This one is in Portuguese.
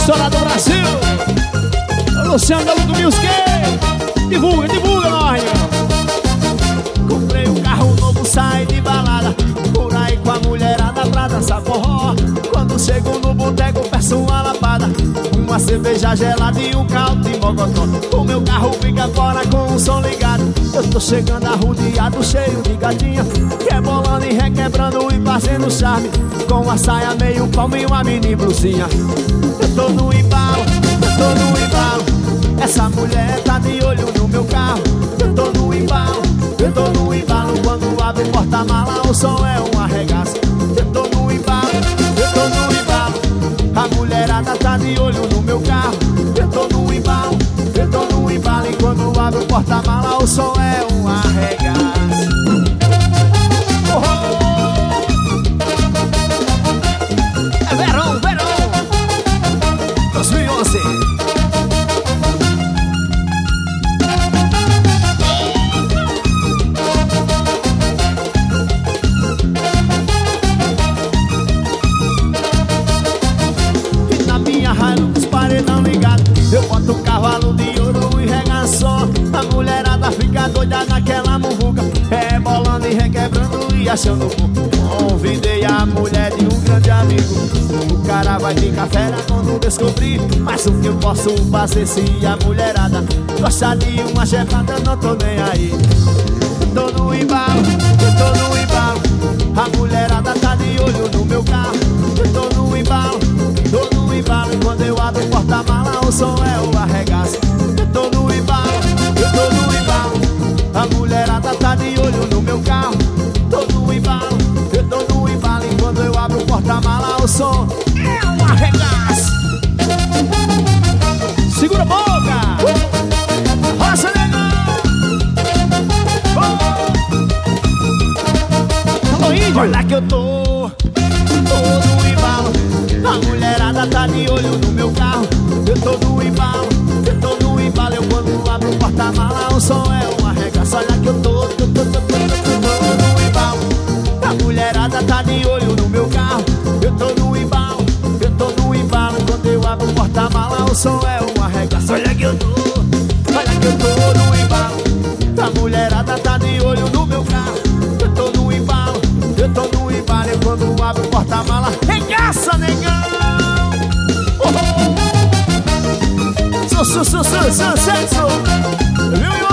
estourado do Brasil. Luciano da Luto Music. Divulga, divulga, nós. Comprei um carro novo, saí de balada, por aí com a mulherada pra dançar forró. Quando chego no boteco peço uma lapada, uma cerveja gelada e um caldo de mocotó. O meu carro fica fora com o som ligado. Eu tô chegando arrodeado, cheio de gatinha, rebolando e requebrando e fazendo charme, com a saia meio palmo e uma mini blusinha. Eu tô no embalo, eu tô no embalo, essa mulher tá de olho no meu carro. Eu tô no embalo, eu tô no embalo, quando abre o porta-mala o som é um arregaço. Eu tô no embalo, eu tô no embalo, a mulherada tá de olho no meu carro. Eu tô no embalo, eu tô no embalo, e quando abre o porta-mala o som é um arregaço. É verão, verão 2011. Paredão ligado, eu boto o cavalo de ouro e regaçou. A mulherada fica doida naquela muvuca, rebolando e requebrando e achando bom. Convidei a mulher de um grande amigo, o cara vai ficar fera quando descobrir. Mas o que eu posso fazer se a mulherada gosta de uma chefada, eu não tô nem aí. Eu tô no embalo, eu tô no embalo, a mulherada tá de olho no meu carro. Eu tô no embalo, tô no embalo, e quando eu abro o porta-mala o som é o arregaço. Eu tô no embalo, eu tô no embalo, a mulherada tá de olho no meu carro. Tô no embalo, eu tô no embalo, e quando eu abro o porta-mala o som é um arregaço. Segura a boca, roça negão. Alô, índio. Olha que eu tô no embalo, a mulherada tá de olho no meu carro. Eu tô no embalo, eu tô no embalo, eu quando abro o porta-mala o som é um arregaço. Olha que eu tô no embalo, a mulherada tá de olho no meu carro. Eu tô no embalo, eu tô no embalo, quando eu abro o porta-mala o som é um arregaço. Olha que eu tô no embalo, a mulherada tá de olho no meu carro. Eu tô no embalo, eu tô no embalo, e quando abro o porta-mala regaça, negão. Sucesso, viu?